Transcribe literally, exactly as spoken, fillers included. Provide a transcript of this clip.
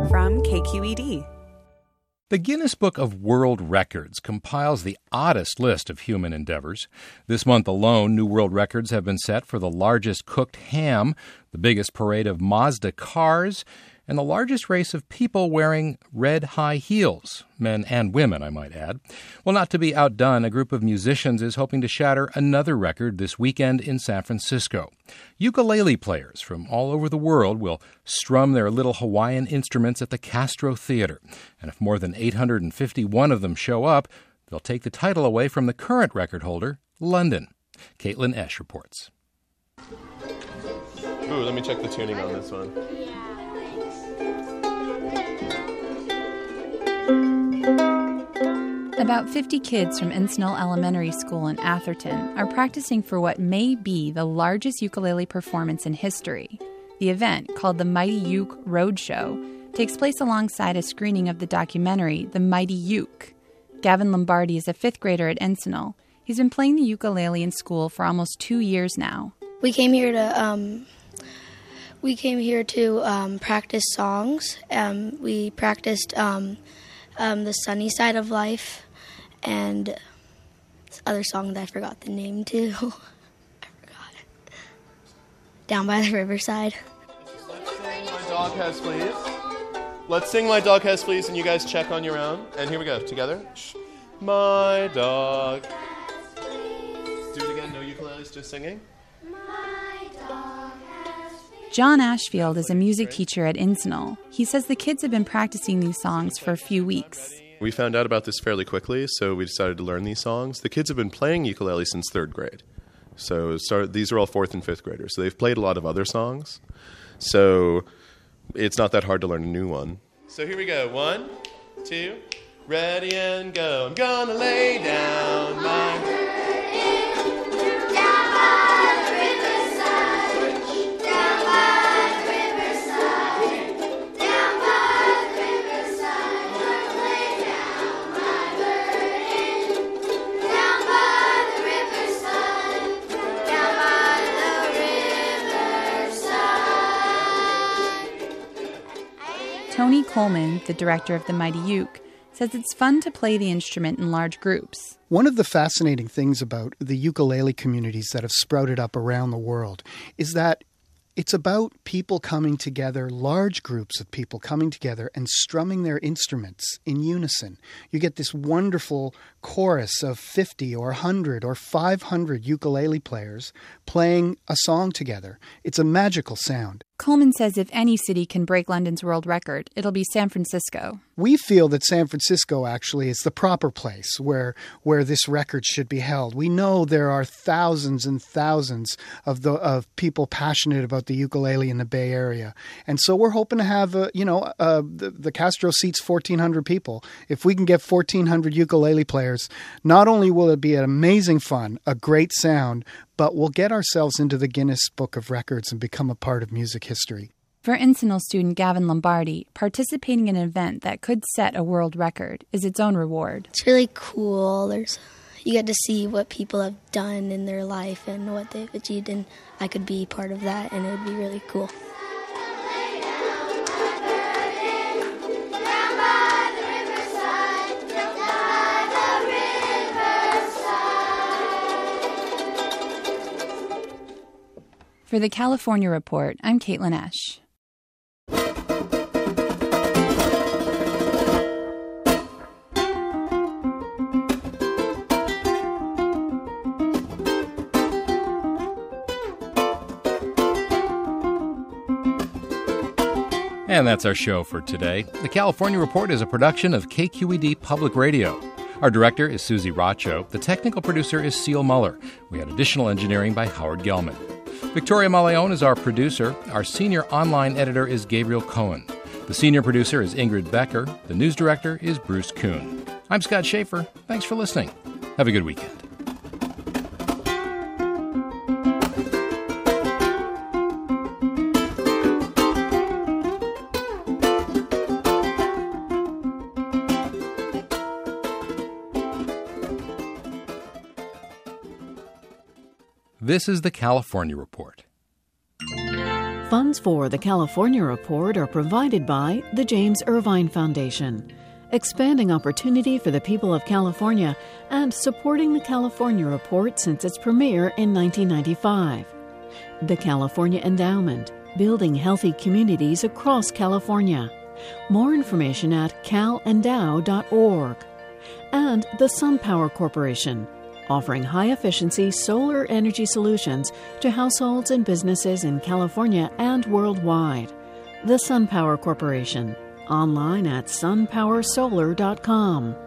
from K Q E D. The Guinness Book of World Records compiles the oddest list of human endeavors. This month alone, new world records have been set for the largest cooked ham, the biggest parade of Mazda cars, and the largest race of people wearing red high heels, men and women, I might add. Well, not to be outdone, a group of musicians is hoping to shatter another record this weekend in San Francisco. Ukulele players from all over the world will strum their little Hawaiian instruments at the Castro Theater. And if more than eight hundred fifty-one of them show up, they'll take the title away from the current record holder, London. Caitlin Esch reports. Ooh, let me check the tuning on this one. About fifty kids from Encinal Elementary School in Atherton are practicing for what may be the largest ukulele performance in history. The event, called the Mighty Uke Roadshow, takes place alongside a screening of the documentary The Mighty Uke. Gavin Lombardi is a fifth grader at Encinal. He's been playing the ukulele in school for almost two years now. We came here to um, we came here to um, practice songs. Um, we practiced um, um, The Sunny Side of Life and this other song that I forgot the name to. I forgot it. Down by the Riverside. Let's sing My Dog Has Fleas. Let's sing My Dog Has Fleas and you guys check on your own. And here we go, together. My dog. Do it again, no ukuleles, just singing. John Ashfield is a music teacher at Encinal. He says the kids have been practicing these songs for a few weeks. We found out about this fairly quickly, so we decided to learn these songs. The kids have been playing ukulele since third grade. So start, these are all fourth and fifth graders. So they've played a lot of other songs. So it's not that hard to learn a new one. So here we go. One, two, ready and go. I'm gonna lay down my... Tony Coleman, the director of the Mighty Uke, says it's fun to play the instrument in large groups. One of the fascinating things about the ukulele communities that have sprouted up around the world is that it's about people coming together, large groups of people coming together and strumming their instruments in unison. You get this wonderful chorus of fifty or one hundred or five hundred ukulele players playing a song together. It's a magical sound. Coleman says if any city can break London's world record, it'll be San Francisco. We feel that San Francisco actually is the proper place where where this record should be held. We know there are thousands and thousands of the of people passionate about the ukulele in the Bay Area, and so we're hoping to have uh, you know uh, the, the Castro seats fourteen hundred people. If we can get fourteen hundred ukulele players, not only will it be an amazing fun, a great sound, but we'll get ourselves into the Guinness Book of Records and become a part of music history. For Encinal student Gavin Lombardi, participating in an event that could set a world record is its own reward. It's really cool. There's, you get to see what people have done in their life and what they've achieved, and I could be part of that, and it would be really cool. For the California Report, I'm Caitlin Esch. And that's our show for today. The California Report is a production of K Q E D Public Radio. Our director is Susie Racho. The technical producer is Seal Muller. We had additional engineering by Howard Gelman. Victoria Maleon is our producer. Our senior online editor is Gabriel Cohen. The senior producer is Ingrid Becker. The news director is Bruce Kuhn. I'm Scott Schaefer. Thanks for listening. Have a good weekend. This is the California Report. Funds for the California Report are provided by the James Irvine Foundation, expanding opportunity for the people of California and supporting the California Report since its premiere in nineteen ninety-five. The California Endowment, building healthy communities across California. More information at cal endow dot org. And the SunPower Corporation, offering high-efficiency solar energy solutions to households and businesses in California and worldwide. The SunPower Corporation, online at sun power solar dot com.